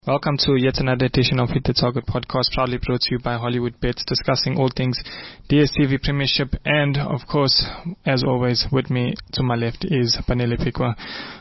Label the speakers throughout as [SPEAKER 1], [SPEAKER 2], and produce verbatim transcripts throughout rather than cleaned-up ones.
[SPEAKER 1] Welcome to yet another edition of Hit the Target podcast, proudly brought to you by Hollywood Bets, discussing all things D S T V Premiership. And of course, as always, with me to my left is Panele Pikwa.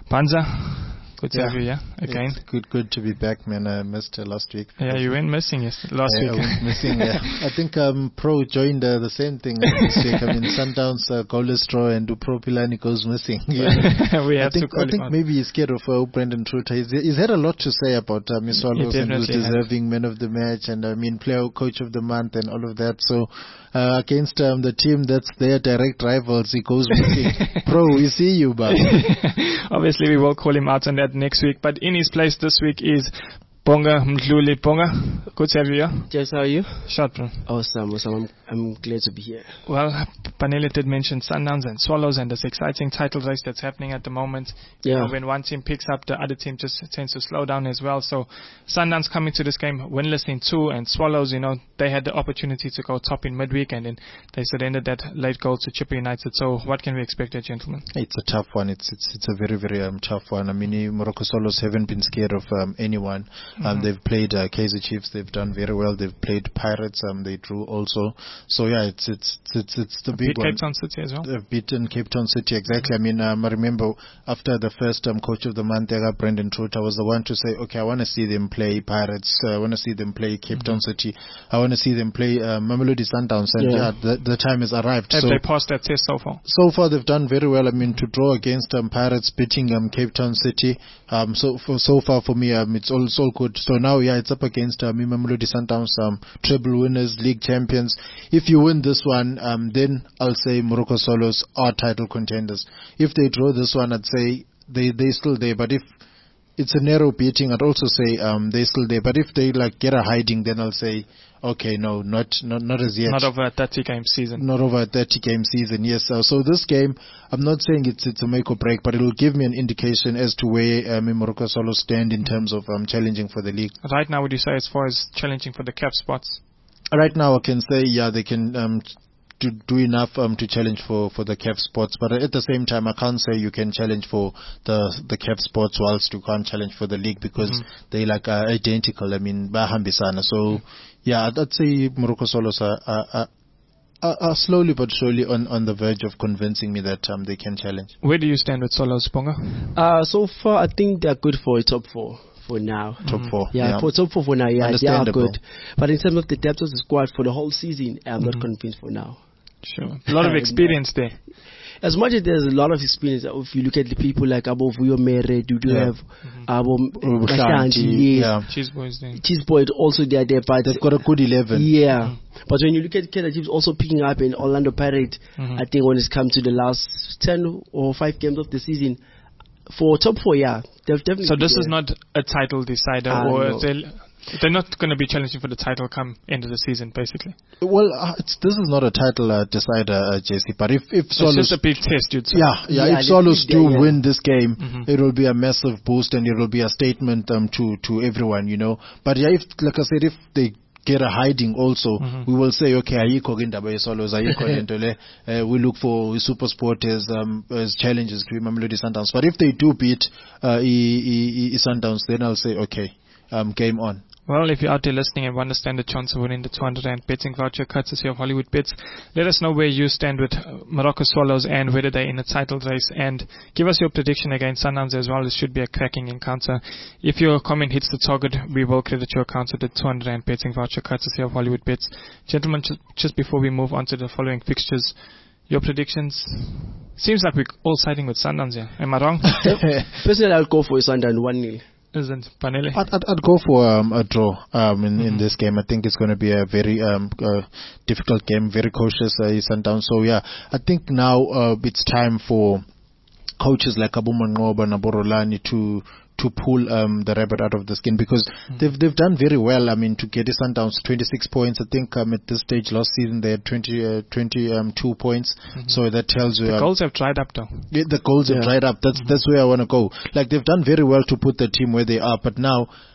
[SPEAKER 1] Panza, good to
[SPEAKER 2] yeah.
[SPEAKER 1] have you here again.
[SPEAKER 2] It's good, good to be back, man. I missed uh, last week.
[SPEAKER 1] Yeah, you went missing yesterday, last
[SPEAKER 2] yeah,
[SPEAKER 1] week.
[SPEAKER 2] I went missing. Yeah. I think um, Pro joined uh, the same thing this week. I mean, Sundowns uh, goalless draw and Pro Pilani goes missing. Yeah.
[SPEAKER 1] we have
[SPEAKER 2] I think,
[SPEAKER 1] to call
[SPEAKER 2] I think
[SPEAKER 1] him
[SPEAKER 2] maybe he's scared of uh, Brendan Truter. He's, he's had a lot to say about uh, Miss Swallows and who's deserving man of the match and I mean player coach of the month and all of that. So uh, against um, the team that's their direct rivals, he goes missing. Pro, we see you, but
[SPEAKER 1] obviously we will call him out on that next week. But in his place this week is Bonga Mdluli. Bonga, good to have you here.
[SPEAKER 3] Jess, how are you?
[SPEAKER 1] Short, bro.
[SPEAKER 3] Awesome, awesome. I'm, I'm glad to be here.
[SPEAKER 1] Well, Panele did mention Sundowns and Swallows and this exciting title race that's happening at the moment.
[SPEAKER 3] Yeah.
[SPEAKER 1] You know, when one team picks up, the other team just tends to slow down as well. So Sundowns coming to this game winless in two, and Swallows, you know, they had the opportunity to go top in midweek and then they surrendered that late goal to Chippa United. So what can we expect there, gentlemen?
[SPEAKER 2] It's a tough one. It's it's it's a very, very um, tough one. I mean, Morocco Swallows haven't been scared of um, anyone. Um, mm-hmm. They've played uh, Kaizer Chiefs. They've done very well. They've played Pirates. Um, they drew also. So yeah, it's it's it's it's the big
[SPEAKER 1] beat
[SPEAKER 2] one.
[SPEAKER 1] Cape Town City as well.
[SPEAKER 2] They've beaten Cape Town City, exactly. I mean, um, I remember after the first um, coach of the month, Brendan Truter, was the one to say, okay, I want to see them play Pirates. Uh, I want to see them play Cape mm-hmm. Town City. I want to see them play uh, Mamelodi Sundowns. And yeah, yeah the, the time has arrived.
[SPEAKER 1] Have
[SPEAKER 2] so,
[SPEAKER 1] they passed that test so far?
[SPEAKER 2] So far, they've done very well. I mean, to draw against um, Pirates, beating um, Cape Town City. Um, so for so far for me, um, it's all it's all good. So now, yeah, it's up against um, Mamelodi Sundowns, um, treble winners, league champions. If you win this one, um, then I'll say Morocco Swallows are title contenders. If they draw this one, I'd say they they still there. But if it's a narrow beating, I'd also say um, they're still there. But if they like get a hiding, then I'll say, okay, no, not not not as yet.
[SPEAKER 1] Not over a thirty game season.
[SPEAKER 2] Not over a thirty game season, yes. Uh, so this game, I'm not saying it's it's a make or break, but it will give me an indication as to where um, Morocco Swallows stand in terms of um, challenging for the league.
[SPEAKER 1] Right now, would you say as far as challenging for the cap spots?
[SPEAKER 2] Right now, I can say, yeah, they can um, do, do enough um, to challenge for, for the cap spots. But at the same time, I can't say you can challenge for the the cap spots whilst you can't challenge for the league because mm-hmm. they like are identical. I mean, bahambisana. So, mm-hmm. yeah, I'd, I'd say Morocco Swallows are, are, are, are slowly but surely on, on the verge of convincing me that um, they can challenge.
[SPEAKER 1] Where do you stand with Swallows, Bonga?
[SPEAKER 3] Uh, so far, I think they're good for a top four. For now,
[SPEAKER 2] top four,
[SPEAKER 3] yeah,
[SPEAKER 2] yeah.
[SPEAKER 3] for top four for now, yeah, they are good. But in terms of the depth of the squad for the whole season, I'm mm-hmm. not convinced for now.
[SPEAKER 1] Sure, a lot of experience there.
[SPEAKER 3] As much as there's a lot of experience, if you look at the people like Abo Vuyo Mere, do you have Abo
[SPEAKER 2] Mshanti, yeah,
[SPEAKER 1] Cheese Boys there.
[SPEAKER 3] Cheese Boys also they are there, but
[SPEAKER 2] they've got a good eleven.
[SPEAKER 3] Yeah, mm-hmm. But when you look at Kaizer Chiefs also picking up in Orlando Pirates, mm-hmm. I think when it's come to the last ten or five games of the season. For top four, yeah, definitely.
[SPEAKER 1] So this is not a title decider,
[SPEAKER 3] uh,
[SPEAKER 1] or
[SPEAKER 3] no.
[SPEAKER 1] they're, they're not going to be challenging for the title come end of the season, basically.
[SPEAKER 2] Well, uh, it's, this is not a title uh, decider, uh, J C. But if if Swallows,
[SPEAKER 1] it's just a big test, you'd say.
[SPEAKER 2] Yeah, yeah. yeah if Swallows do yeah. win this game,
[SPEAKER 1] mm-hmm.
[SPEAKER 2] it will be a massive boost and it will be a statement um to to everyone, you know. But yeah, if like I said, if they get a hiding also, mm-hmm. we will say, okay, ayiko gendaba Swallows, ayiko lentole. We look for Super Sport as um as challenges to Mamelodi Sundowns. But if they do beat uh, e, e, e Sundowns, then I'll say, okay, um, game on.
[SPEAKER 1] Well, if you're out there listening and want to stand a chance of winning the two hundred rand betting voucher courtesy of Hollywood Bets, let us know where you stand with Morocco Swallows and whether they're in a title race, and give us your prediction against Sundowns as well. It should be a cracking encounter. If your comment hits the target, we will credit your account with the two hundred rand betting voucher courtesy of Hollywood Bets. Gentlemen, just before we move on to the following fixtures, your predictions? Seems like we're all siding with Sundowns here. Am I wrong?
[SPEAKER 3] Personally, I'll go for Sundowns one nil.
[SPEAKER 1] Isn't Panele?
[SPEAKER 2] I'd, I'd, I'd go for um, a draw um, in,
[SPEAKER 1] mm-hmm.
[SPEAKER 2] in this game. I think it's going to be a very um, uh, difficult game, very cautious uh, Sundowns. So yeah, I think now uh, it's time for coaches like Abu Mangoba and Aborolani to to pull um, the rabbit out of the skin because mm-hmm. they've they've done very well. I mean, to get the Sundowns twenty-six points. I think um, at this stage last season they had twenty, uh, twenty-two points. Mm-hmm. So that tells you
[SPEAKER 1] the
[SPEAKER 2] um,
[SPEAKER 1] goals have dried up though.
[SPEAKER 2] Yeah, the goals yeah. have dried up. That's mm-hmm. that's where I want to go. Like they've done very well to put the team where they are, but now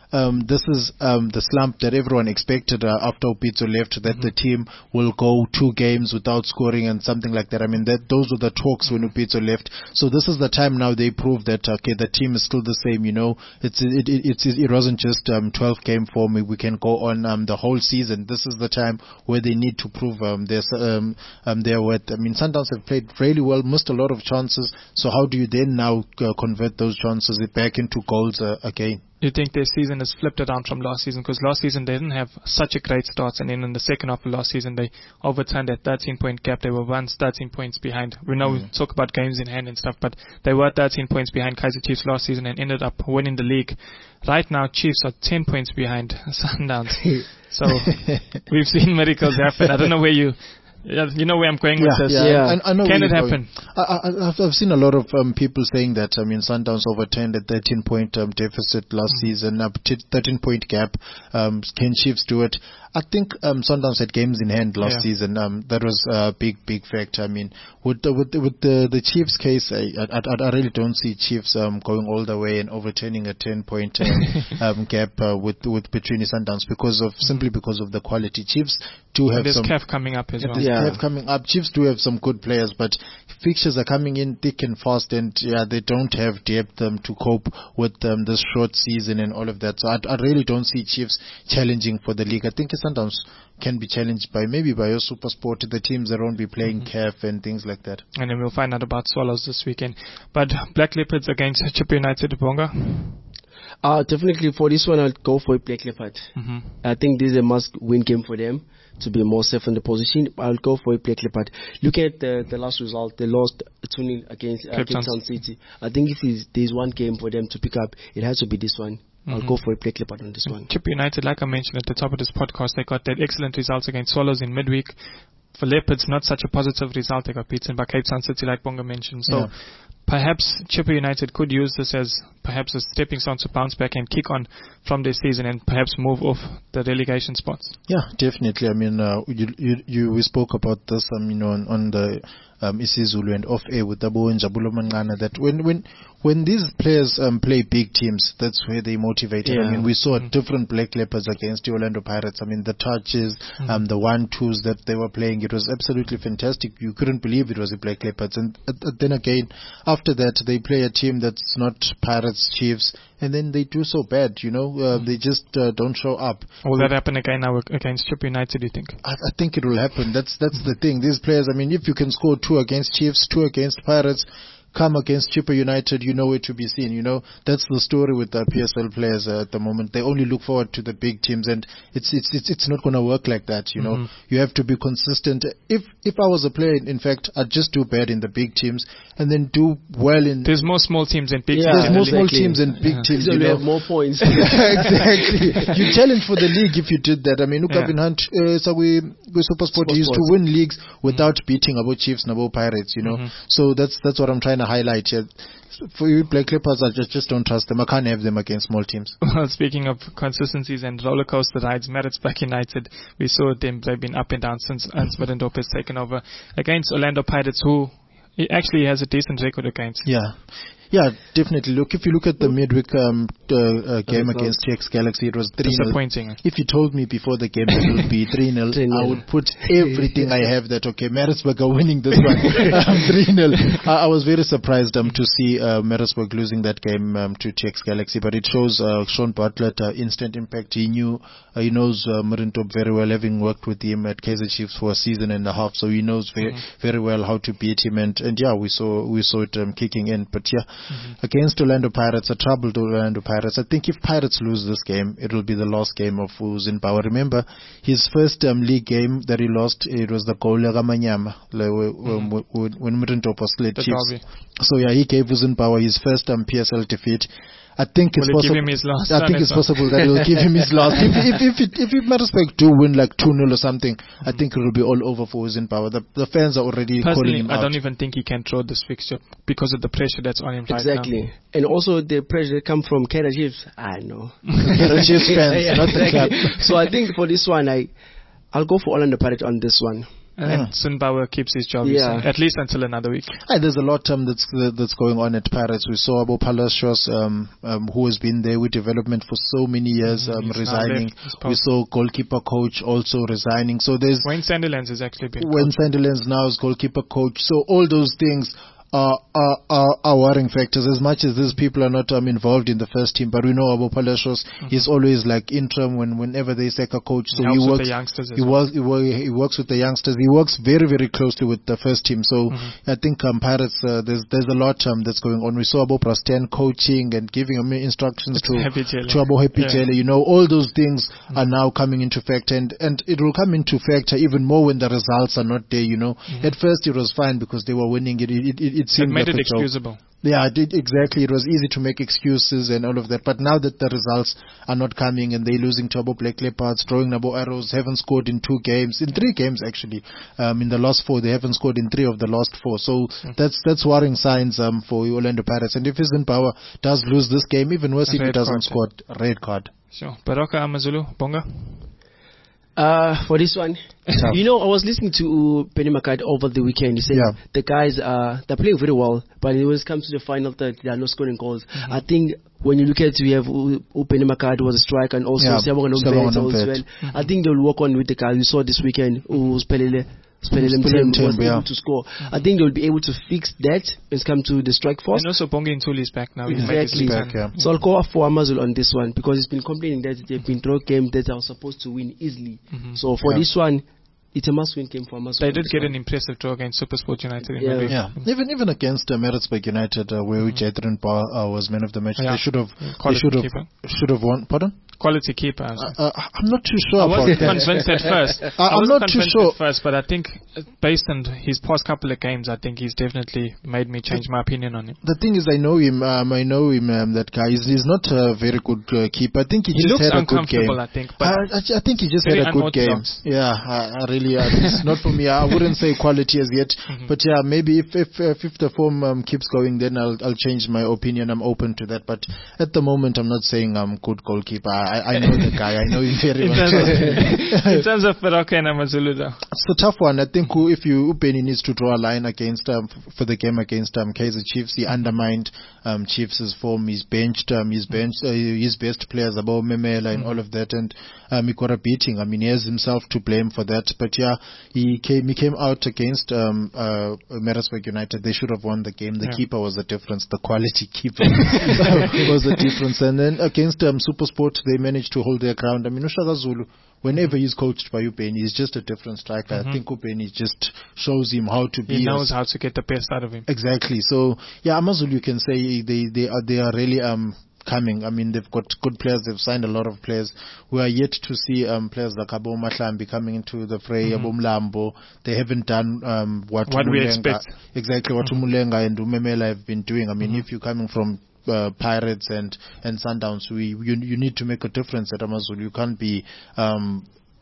[SPEAKER 2] um, this is um, the slump that everyone expected uh, after Opitso left, that mm-hmm. the team will go two games without scoring and something like that. I mean, that those were the talks when Opitso left. So this is the time now they prove that, okay, the team is still the same, you know. It's It, it, it, it wasn't just um, twelve game form. We can go on um, the whole season. This is the time where they need to prove um, their, um, um, their worth. I mean, Sundowns have played really well, missed a lot of chances. So how do you then now uh, convert those chances back into goals uh, again?
[SPEAKER 1] You think their season has flipped around from last season? Because last season they didn't have such a great start, and then in the second half of last season they overturned that thirteen point gap. They were once thirteen points behind. We know mm. we talk about games in hand and stuff, but they were thirteen points behind Kaizer Chiefs last season and ended up winning the league. Right now, Chiefs are ten points behind Sundowns. So we've seen miracles happen. I don't know where you... Yeah, you know where I'm going
[SPEAKER 2] yeah,
[SPEAKER 1] with this.
[SPEAKER 2] Yeah, yeah. I, I know
[SPEAKER 1] Can it happen?
[SPEAKER 2] I, I, I've, I've seen a lot of um, people saying that. I mean, Sundowns overturned a thirteen point um, deficit last mm-hmm. season, a thirteen point gap. Um, can Chiefs do it? I think um, Sundowns had games in hand last yeah. season. Um, that was a big, big factor. I mean, with the, with the, with the, the Chiefs case, I, I, I really don't see Chiefs um, going all the way and overturning a ten point um, um, gap uh, with with between the Sundowns because of simply because of the quality. Chiefs do have
[SPEAKER 1] and there's
[SPEAKER 2] some.
[SPEAKER 1] There's C A F coming up as well.
[SPEAKER 2] There's yeah. C A F coming up. Chiefs do have some good players, but fixtures are coming in thick and fast, and yeah, they don't have depth um, to cope with um, this short season and all of that. So I, I really don't see Chiefs challenging for the league. I think Sundowns can be challenged by maybe by your Super Sport, the teams that won't be playing mm-hmm. C A F and things like that.
[SPEAKER 1] And then we'll find out about Swallows this weekend. But Black Leopards against Chippa United, Bonga?
[SPEAKER 3] Uh, definitely for this one, I'll go for Black Leopard. Mm-hmm. I think this is a must-win game for them to be more safe in the position. I'll go for Black Leopard. Look at the, the last result. They lost two nil against uh, Cape Town City. I think if there's one game for them to pick up, it has to be this one. I'll mm-hmm. go for a Black Leopard on this one.
[SPEAKER 1] Chippa United, like I mentioned at the top of this podcast, they got that excellent results against Swallows in midweek. For Leopards, not such a positive result. They got beaten by Cape Town City, like Bonga mentioned. So yeah. perhaps Chippa United could use this as perhaps a stepping stone to bounce back and kick on from this season and perhaps move off the relegation spots.
[SPEAKER 2] Yeah, definitely. I mean, uh, you, you, you, we spoke about this, um, you know, on, on the um, isiZulu and off air with Dabo and Jabulo Mangana, that when, when, when these players um, play big teams, that's where they motivate. Yeah. I mean, we saw mm-hmm. different Black Leopards against the Orlando Pirates. I mean, the touches, mm-hmm. um, the one-twos that they were playing, it was absolutely fantastic. You couldn't believe it was the Black Leopards. And uh, then again, after that, they play a team that's not Pirates, Chiefs, and then they do so bad, you know, uh, mm. they just uh, don't show up.
[SPEAKER 1] Will that happen again now against Chippa United, do you think?
[SPEAKER 2] I, I think it will happen. That's that's the thing. These players, I mean, if you can score two against Chiefs, two against Pirates, come against Chippa United, you know it to be seen. You know, that's the story with the P S L players uh, at the moment. They only look forward to the big teams, and it's it's it's, it's not going to work like that. You know, mm-hmm. you have to be consistent. If if I was a player, in fact, I'd just do bad in the big teams and then do well in.
[SPEAKER 1] There's more small teams and big
[SPEAKER 2] yeah,
[SPEAKER 1] teams.
[SPEAKER 2] There's more small teams and big yeah. teams.
[SPEAKER 3] So
[SPEAKER 2] you know?
[SPEAKER 3] have more points.
[SPEAKER 2] Exactly. You challenge for the league if you did that. I mean, look up in Hunt. Uh, so we we Super Sport used to win leagues without mm-hmm. beating about Chiefs and about Pirates. You know, mm-hmm. so that's that's what I'm trying to highlight here. For you, Black Clippers, I just, just don't trust them. I can't have them against small teams.
[SPEAKER 1] Well, speaking of consistencies and roller coaster rides, Maritzburg United, we saw them, they've been up and down since Ernst Middendorp has taken over. Against Orlando Pirates, who he actually has a decent record against.
[SPEAKER 2] Yeah. Yeah, definitely. Look, if you look at the midweek um, uh, uh, game against T X Galaxy, it was three nil.
[SPEAKER 1] Disappointing.
[SPEAKER 2] If you told me before the game it would be three nil, I would put everything I have that, okay, Maritzburg are winning this one. um, three nil. I, I was very surprised um, to see uh, Maritzburg losing that game um, to T X Galaxy, but it shows uh, Sean Bartlett uh, instant impact. He knew, uh, he knows uh, Middendorp very well, having worked with him at Kaizer Chiefs for a season and a half, so he knows very, mm-hmm. very well how to beat him. And, and yeah, we saw we saw it um, kicking in. But yeah, mm-hmm. against Orlando Pirates, a troubled Orlando Pirates. I think if Pirates lose this game, it will be the last game of Who's in Power. Remember, his first um, league game that he lost, it was the goal Gamanyama mm-hmm. when Middendorp was split Chiefs. So yeah, he gave Who's in Power his first um, P S L defeat. I think it's
[SPEAKER 1] will
[SPEAKER 2] possible.
[SPEAKER 1] Give him his last
[SPEAKER 2] I think it's well? possible that it will give him his last. If if if it, if it Maritzburg do win like two nil or something, mm-hmm. I think it will be all over for Who's in Power. The the fans are already
[SPEAKER 1] Personally,
[SPEAKER 2] calling him
[SPEAKER 1] I
[SPEAKER 2] out.
[SPEAKER 1] don't even think he can throw this fixture because of the pressure that's on him right now.
[SPEAKER 3] Exactly, and also the pressure that come from Kaizer Chiefs. I know
[SPEAKER 2] Kaizer Chiefs fans,
[SPEAKER 3] yeah,
[SPEAKER 2] not
[SPEAKER 3] exactly.
[SPEAKER 2] the club.
[SPEAKER 3] So I think for this one, I I'll go for Orlando Pirates on this one.
[SPEAKER 1] And
[SPEAKER 2] Yeah.
[SPEAKER 1] then Sinbauer keeps his job, you
[SPEAKER 3] Yeah.
[SPEAKER 1] say, at least until another week.
[SPEAKER 2] Aye, there's a lot um, that's uh, that's going on at Pirates. We saw Abo Palacios, um, um, who has been there with development for so many years,
[SPEAKER 1] Mhm,
[SPEAKER 2] um,
[SPEAKER 1] he's now
[SPEAKER 2] resigning.
[SPEAKER 1] left his
[SPEAKER 2] We
[SPEAKER 1] post.
[SPEAKER 2] saw goalkeeper coach also resigning. So there's
[SPEAKER 1] Wayne Sandilands has actually been
[SPEAKER 2] when Sandilands now is goalkeeper coach. So all those things are, are, are, are worrying factors, as much as these people are not um, involved in the first team. But we know Abo Palacios
[SPEAKER 1] Mm-hmm.
[SPEAKER 2] is always like interim when whenever they sack a coach. So
[SPEAKER 1] Helps
[SPEAKER 2] he
[SPEAKER 1] with
[SPEAKER 2] works,
[SPEAKER 1] the youngsters as
[SPEAKER 2] he,
[SPEAKER 1] well.
[SPEAKER 2] works, he, wo- he works with the youngsters. He works very, very closely with the first team. So
[SPEAKER 1] Mm-hmm.
[SPEAKER 2] I think um, Pirates, uh, there's there's a lot um, that's going on. We saw Abo Prasten coaching and giving him instructions
[SPEAKER 1] It's
[SPEAKER 2] to,
[SPEAKER 1] Happy Jelly.
[SPEAKER 2] to Abo Happy
[SPEAKER 1] Yeah.
[SPEAKER 2] Jelly. You know, all those things are now coming into factor, and, and it will come into factor even more when the results are not there. You know, at first it was fine because they were winning. It it it, it
[SPEAKER 1] It
[SPEAKER 2] seemed
[SPEAKER 1] made
[SPEAKER 2] like
[SPEAKER 1] it
[SPEAKER 2] a joke.
[SPEAKER 1] excusable.
[SPEAKER 2] Yeah, it did, exactly. It was easy to make excuses and all of that. But now that the results are not coming and they're losing to Abo Black Leopards, drawing Abo Arrows, haven't scored in two games, in three games actually. Um, in the last four, they haven't scored in three of the last four. So that's that's worrying signs um for Orlando Pirates. And if Power does lose this game, even worse if he
[SPEAKER 1] Red
[SPEAKER 2] doesn't
[SPEAKER 1] card,
[SPEAKER 2] score a red card.
[SPEAKER 1] Sure. Baroka Amazulu, Bonga.
[SPEAKER 3] Uh, for this one, you know, I was listening to Penny McCart over the weekend. He said
[SPEAKER 2] Yeah.
[SPEAKER 3] the guys uh they're playing very well, but when it comes to the final third, they are not scoring goals.
[SPEAKER 1] Mm-hmm.
[SPEAKER 3] I think when you look at we have U- U- Penny McCart was a striker, and also
[SPEAKER 2] Yeah,
[SPEAKER 3] Siabonga
[SPEAKER 2] Siabonga
[SPEAKER 3] Nomvete as
[SPEAKER 2] Nomvete.
[SPEAKER 3] well.
[SPEAKER 1] Mm-hmm.
[SPEAKER 3] I think they'll work on with the guys we saw this weekend who Spelele. Spelele
[SPEAKER 2] Spelele
[SPEAKER 3] Mthembu was
[SPEAKER 2] Mthembu, yeah.
[SPEAKER 3] able to score. I think they'll be able to fix that when it comes to the strike force.
[SPEAKER 1] And also Bongi Ntuli is back now. He's made his
[SPEAKER 3] Exactly.
[SPEAKER 1] return.
[SPEAKER 2] Back, yeah.
[SPEAKER 3] So I'll go for Amazon on this one because he's been complaining that they've been draw games that are supposed to win easily. So for
[SPEAKER 2] Yeah.
[SPEAKER 3] this one, it's a must-win game for Amazon.
[SPEAKER 1] They
[SPEAKER 3] on
[SPEAKER 1] did
[SPEAKER 3] this
[SPEAKER 1] get
[SPEAKER 3] one.
[SPEAKER 1] an impressive draw against Supersport United. in
[SPEAKER 3] Yeah.
[SPEAKER 1] Maybe.
[SPEAKER 2] Yeah, even even against uh, Maritzburg United, uh, where which Adrian Bar uh, was man of the match,
[SPEAKER 1] Yeah.
[SPEAKER 2] they should have they
[SPEAKER 1] Quality
[SPEAKER 2] should have
[SPEAKER 1] keeper.
[SPEAKER 2] should have won. Pardon?
[SPEAKER 1] Quality keeper. I was-
[SPEAKER 2] Uh, I'm not too sure
[SPEAKER 1] I
[SPEAKER 2] about
[SPEAKER 1] wasn't
[SPEAKER 2] that.
[SPEAKER 1] convinced at first.
[SPEAKER 2] I-
[SPEAKER 1] I
[SPEAKER 2] I'm
[SPEAKER 1] wasn't
[SPEAKER 2] not too
[SPEAKER 1] convinced
[SPEAKER 2] sure.
[SPEAKER 1] at first, but I think uh, based on his past couple of games, I think he's definitely made me change my opinion on him.
[SPEAKER 2] The thing is, I know him. Um, I know him. Um, that guy. He's, he's not a very good uh, keeper. I think he,
[SPEAKER 1] He
[SPEAKER 2] just
[SPEAKER 1] looks
[SPEAKER 2] had a good game.
[SPEAKER 1] uncomfortable, I think, but
[SPEAKER 2] I, I, I think he just
[SPEAKER 1] very
[SPEAKER 2] had a good game.
[SPEAKER 1] unorthodox.
[SPEAKER 2] Yeah, I, I really. Uh, it's not for me. I wouldn't say quality as yet,
[SPEAKER 1] Mm-hmm.
[SPEAKER 2] but yeah, maybe if if if, if the form um, keeps going, then I'll I'll change my opinion. I'm open to that. But at the moment, I'm not saying I'm good goalkeeper. I, I know the guy. I know him very
[SPEAKER 1] in
[SPEAKER 2] well.
[SPEAKER 1] terms of, in terms of Baroka and Amazulu, though.
[SPEAKER 2] It's a tough one. I think who, if you Upeni needs to draw a line against um, f- for the game against um, Kaizer Chiefs, he undermined um, Chiefs' form. He's benched um, he's benched uh, his best players, about Memela and all of that, and um, he got a beating. I mean, he has himself to blame for that. But yeah, he came he came out against um, uh, Maritzburg United. They should have won the game. The
[SPEAKER 1] Yeah.
[SPEAKER 2] keeper was the difference. The quality keeper was the difference. And then against um, Supersport, they managed to hold their ground. I mean, Ushaka Zulu, whenever he's coached by Upeni, he's just a different striker. I think Upeni just shows him how to be.
[SPEAKER 1] He
[SPEAKER 2] a-
[SPEAKER 1] knows how to get the best out of him.
[SPEAKER 2] Exactly. So yeah, Amazulu, you can say they they are they are really um coming. I mean, they've got good players. They've signed a lot of players. We are yet to see um players like Abo Mahlambi coming into the fray. Abo Mlambo. They haven't done um what
[SPEAKER 1] What we
[SPEAKER 2] Umulenga-
[SPEAKER 1] expect.
[SPEAKER 2] exactly what Umulenga and Umemela have been doing. I mean, if you're coming from uh, Pirates and and Sundowns, we you you need to make a difference at Amazulu. You can't be um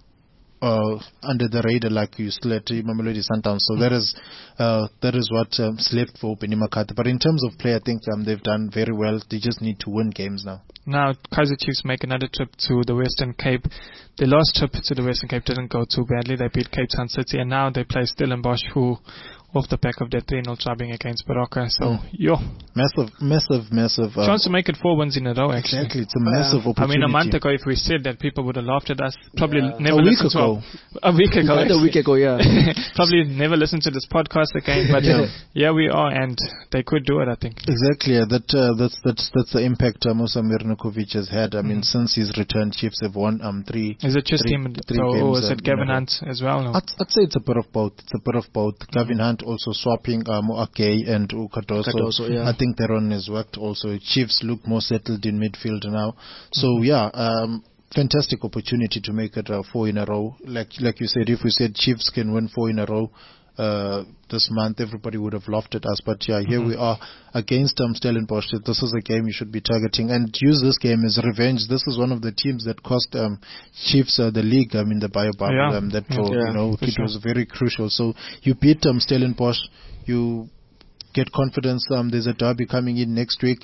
[SPEAKER 2] uh, under the radar like you still at Mamelodi Sundowns. So that is uh, that is what um, left for Penny McCarthy. But in terms of play, I think um, they've done very well. They just need to win games now.
[SPEAKER 1] Now, Kaizer Chiefs make another trip to the Western Cape. The last trip to the Western Cape didn't go too badly. They beat Cape Town City, and now they play Stellenbosch, who, off the back of their three nil drubbing against Baroka. So,
[SPEAKER 2] Mm.
[SPEAKER 1] yo,
[SPEAKER 2] Massive, massive, massive. Uh,
[SPEAKER 1] chance to make it four wins in a row, actually.
[SPEAKER 2] exactly, it's a massive
[SPEAKER 1] I
[SPEAKER 2] opportunity.
[SPEAKER 1] mean, a month ago, if we said that, people would have laughed at us. Probably
[SPEAKER 3] Yeah.
[SPEAKER 1] never
[SPEAKER 2] A week
[SPEAKER 1] listened
[SPEAKER 2] ago.
[SPEAKER 1] to our, a week ago.
[SPEAKER 3] About a week ago, yeah.
[SPEAKER 1] Probably never listened to this podcast again. But
[SPEAKER 2] Yeah.
[SPEAKER 1] yeah, we are, and they could do it, I think.
[SPEAKER 2] Exactly, yeah, that uh, that's that's that's the impact uh, Musa Mirnikovic has had. I mean, since his return, Chiefs have won um three.
[SPEAKER 1] Is it just
[SPEAKER 2] three,
[SPEAKER 1] him,
[SPEAKER 2] three
[SPEAKER 1] or, or
[SPEAKER 2] games,
[SPEAKER 1] is
[SPEAKER 2] uh,
[SPEAKER 1] it Gavin
[SPEAKER 2] in a row.
[SPEAKER 1] Hunt as well? No?
[SPEAKER 2] I'd, I'd say it's a bit of both. It's a bit of both. Gavin Hunt also swapping um, Moake and Ukadoso.
[SPEAKER 3] Cardoso, yeah.
[SPEAKER 2] I think Theron has worked also. Chiefs look more settled in midfield now. So yeah, um, fantastic opportunity to make it uh, four in a row. Like like you said, if we said Chiefs can win four in a row uh, this month, everybody would have laughed at us. But yeah, here we are against um, Stellenbosch. This is a game you should be targeting and use this game as revenge. This is one of the teams that cost um, Chiefs uh, the league. I mean, the bio bubble.
[SPEAKER 1] Yeah.
[SPEAKER 2] Um, that
[SPEAKER 1] Yeah.
[SPEAKER 2] for,
[SPEAKER 3] Yeah,
[SPEAKER 2] you know
[SPEAKER 1] for
[SPEAKER 2] it
[SPEAKER 1] sure.
[SPEAKER 2] was very crucial. So you beat um, Stellenbosch. You get confidence. Um, there's a derby coming in next week.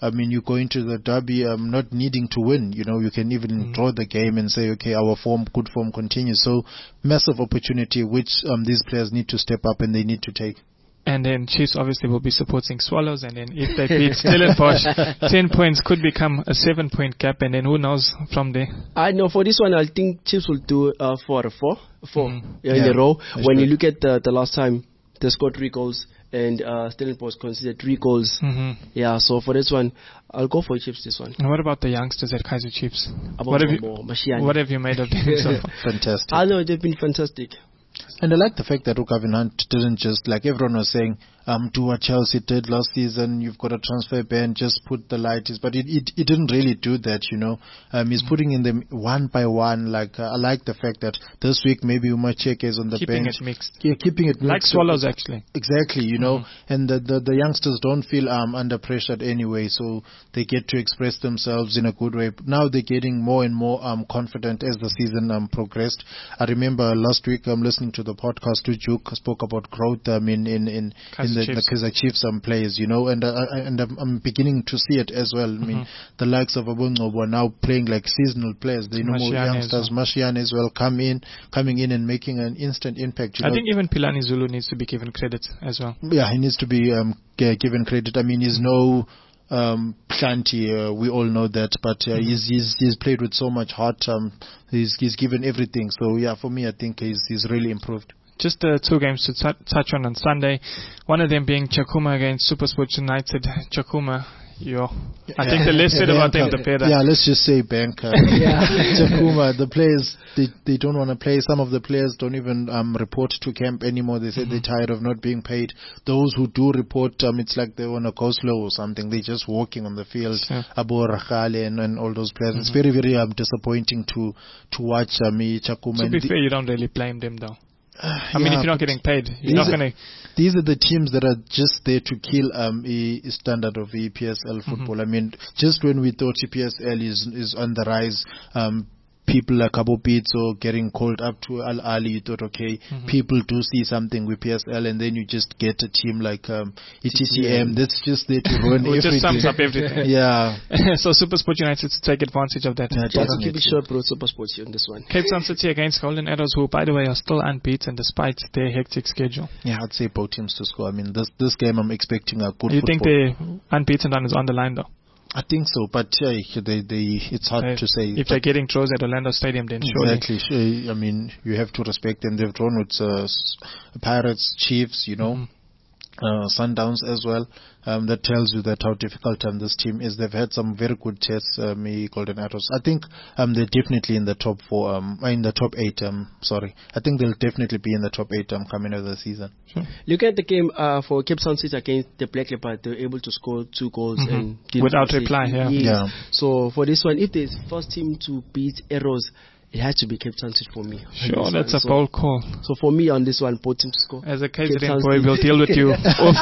[SPEAKER 2] I mean, you go into the derby um, not needing to win. You know, you can even mm. draw the game and say, okay, our form, good form continues. So massive opportunity which um, these players need to step up and they need to take.
[SPEAKER 1] And then Chiefs obviously will be supporting Swallows, and then if they beat Stellenbosch, ten points could become a seven-point gap, and then who knows from there.
[SPEAKER 3] I know for this one, I think Chiefs will do uh, four, four, four mm. in
[SPEAKER 2] yeah,
[SPEAKER 3] a row. When
[SPEAKER 2] good.
[SPEAKER 3] you look at the, the last time, they scored three goals, and uh, Stellenbosch considered three goals.
[SPEAKER 1] Mm-hmm.
[SPEAKER 3] Yeah, so for this one, I'll go for Chiefs this one.
[SPEAKER 1] And what about the youngsters at Kaizer Chiefs?
[SPEAKER 3] What
[SPEAKER 1] have, you, what have you made of them so far?
[SPEAKER 2] Fantastic.
[SPEAKER 3] I know they've been fantastic.
[SPEAKER 2] And I like the fact that Rukavin Hunt didn't just, like everyone was saying, um, do what Chelsea did last season, you've got a transfer ban, just put the lights. But it, it, it didn't really do that, you know. Um, he's mm-hmm. putting in them one by one. Like, uh, I like the fact that this week maybe Umacheke is on the
[SPEAKER 1] keeping
[SPEAKER 2] bench.
[SPEAKER 1] Keeping it mixed.
[SPEAKER 2] Yeah, keeping it mixed.
[SPEAKER 1] Like Swallows, actually.
[SPEAKER 2] Exactly, you know.
[SPEAKER 1] Mm-hmm.
[SPEAKER 2] And the, the, the youngsters don't feel um, under pressure anyway, so they get to express themselves in a good way. Now they're getting more and more um, confident as the season um, progressed. I remember last week I'm um, listening to the podcast to Duke spoke about growth um, in, in, in, in the, the Kaizer Chiefs um, players, you know, and uh, and I'm, I'm beginning to see it as well. I mean, mm-hmm. the likes of Abungobo are now playing like seasonal players. They know more youngsters. Mashiane as well come in, coming in and making an instant impact. You
[SPEAKER 1] I
[SPEAKER 2] know?
[SPEAKER 1] think even Pilani Zulu needs to be given credit as well.
[SPEAKER 2] Yeah, he needs to be um, g- given credit. I mean, he's no um, Planty, uh, we all know that, but uh, mm-hmm. he's, he's he's played with so much heart. Um, he's he's given everything. So yeah, for me, I think he's he's really improved.
[SPEAKER 1] Just uh, two games to t- touch on on Sunday. One of them being Chakuma against SuperSport United. Chakuma, yo. I think the less said about them, the better.
[SPEAKER 2] Yeah, let's just say Banker. yeah. Chakuma, the players, they they don't want to play. Some of the players don't even um, report to camp anymore. They say mm-hmm. they're tired of not being paid. Those who do report, um, it's like they're on a go slow or something. They're just walking on the field. Sure. Abu Rakhale and, and all those players. Mm-hmm. It's very, very um, disappointing to, to watch um, Chakuma.
[SPEAKER 1] To be
[SPEAKER 2] and
[SPEAKER 1] fair, you don't really blame them though.
[SPEAKER 2] Uh,
[SPEAKER 1] I
[SPEAKER 2] yeah,
[SPEAKER 1] mean, if you're not getting paid, you're not going to...
[SPEAKER 2] These are the teams that are just there to kill um, a, a standard of E P S L football. Mm-hmm. I mean, just when we thought E P S L is is on the rise, um, people like Abu Pizzo getting called up to Al Ali, you thought, okay, mm-hmm. people do see something with P S L, and then you just get a team like um, E T C M that's just there to ruin everything. It just
[SPEAKER 1] sums up everything.
[SPEAKER 2] Yeah.
[SPEAKER 1] So SuperSport United to take advantage of that.
[SPEAKER 2] Yeah,
[SPEAKER 3] just to keep it short, bro, SuperSport on this one.
[SPEAKER 1] Cape Town City against Golden Arrows, who, by the way, are still unbeaten despite their hectic schedule.
[SPEAKER 2] Yeah, I'd say both teams to score. I mean, this this game I'm expecting a good
[SPEAKER 1] You
[SPEAKER 2] football.
[SPEAKER 1] think the unbeaten run is on the line, though?
[SPEAKER 2] I think so, but uh, they, they, it's hard
[SPEAKER 1] they,
[SPEAKER 2] to say.
[SPEAKER 1] If they're geting draws at Orlando Stadium, then surely.
[SPEAKER 2] Exactly. I mean, you have to respect them. They've drawn with uh, Pirates, Chiefs, you know, mm-hmm. uh, Sundowns as well. Um, that tells you that how difficult um, this team is. They've had some very good tests, um, Golden Arrows. I think um, they're definitely in the top four, um, in the top eight. Um, sorry, I think they'll definitely be in the top eight um, coming out of the season.
[SPEAKER 1] Sure.
[SPEAKER 3] Look at the game uh, for Cape Town City against the Black Leopard. They were able to score two goals mm-hmm. and
[SPEAKER 1] without reply. Yeah.
[SPEAKER 3] yeah.
[SPEAKER 2] yeah.
[SPEAKER 3] So for this one, if there's first team to beat Arrows, it had to be Cape Town City for me.
[SPEAKER 1] Sure, that's
[SPEAKER 3] one.
[SPEAKER 1] a
[SPEAKER 3] so,
[SPEAKER 1] bold call.
[SPEAKER 3] So for me on this one, both teams to score.
[SPEAKER 1] As a K Z N boy, we'll deal with you off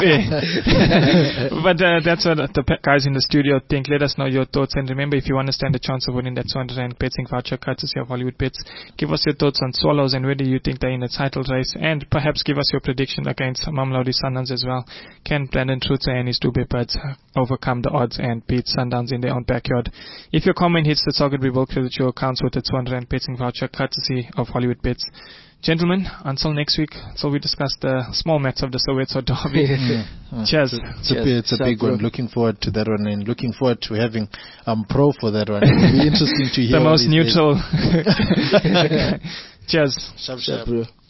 [SPEAKER 1] air. But uh, that's what the guys in the studio think. Let us know your thoughts. And remember, if you want to stand a chance of winning that two hundred rand betting voucher courtesy of Hollywood Bets, give us your thoughts on Swallows and whether you think they're in a title race. And perhaps give us your prediction against Mamelodi Sundowns as well. Can Brandon Trutzer and his Dube Birds overcome the odds and beat Sundowns in their own backyard? If your comment hits the target, we will credit your accounts with a two hundred rand betting voucher courtesy of Hollywood Bets. Gentlemen, until next week, so we discuss the small matters of the Soweto derby.
[SPEAKER 2] yeah.
[SPEAKER 3] Cheers.
[SPEAKER 2] Cheers. It's a, it's a big one. Looking forward to that one, and looking forward to having um pro for that one. It'll be interesting to hear
[SPEAKER 1] the most neutral. Cheers.
[SPEAKER 2] Sharp, sharp.